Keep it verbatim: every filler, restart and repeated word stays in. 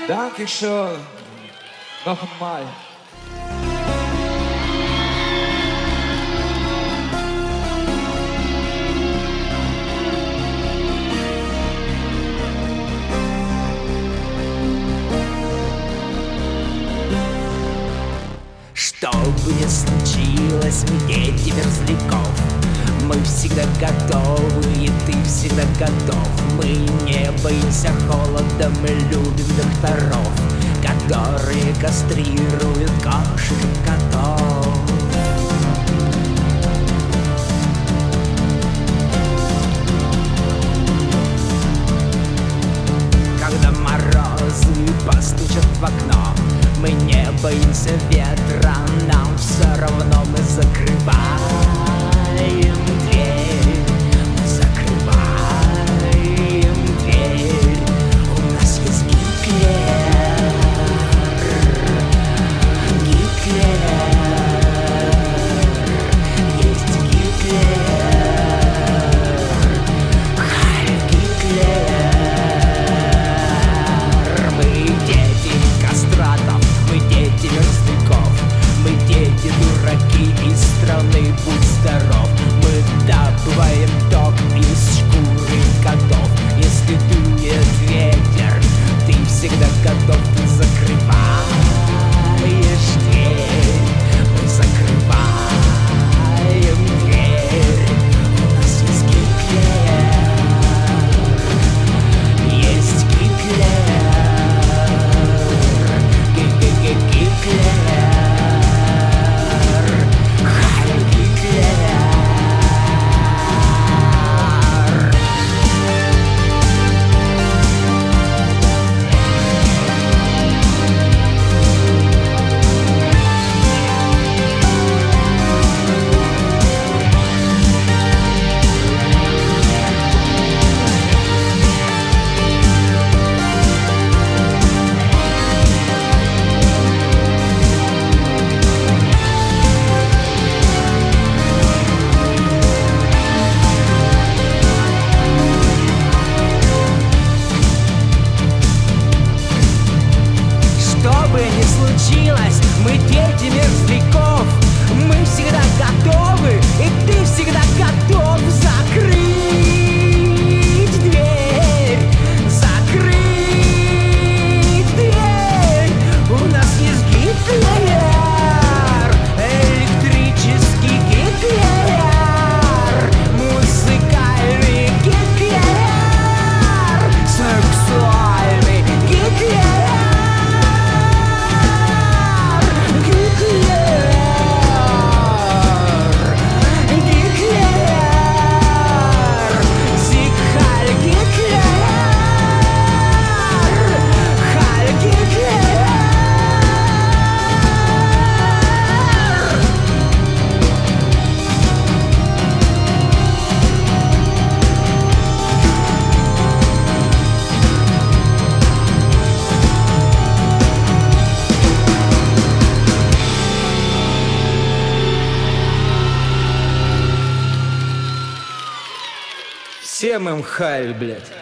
Dankeschön. Noch einmal. Что бы ни случилось, мы дети мерзляков. Мы всегда готовы, и ты всегда готов. Мы не боимся холода, мы любим докторов, которые кастрируют кошек и котов. Когда морозы постучат в окно, мы не боимся ветра, нам все равно, мы закрываем дверь, мы закрываем дверь. У нас есть Гитлер, Гитлер, есть Гитлер, Хайль Гитлер. Мы дети кастратов, мы дети мерзляков, мы дети дураки из страны «Будь здоров». Мы добываем ток из шкуры котов. Если дует ветер, ты всегда готов. Ты закрываешь дверь, мы закрываем дверь. У нас есть Гитлер, есть Гитлер, Гитлер, Хайль Гитлер. Что бы ни случилось, мы дети мерзляков. Мы всегда готовы, и ты всегда готов. Закрыть дверь, закрыть дверь. У нас есть Гитлер, электрический Гитлер, музыкальный Гитлер, сексуальный Гитлер. Всем им Хайль, блядь.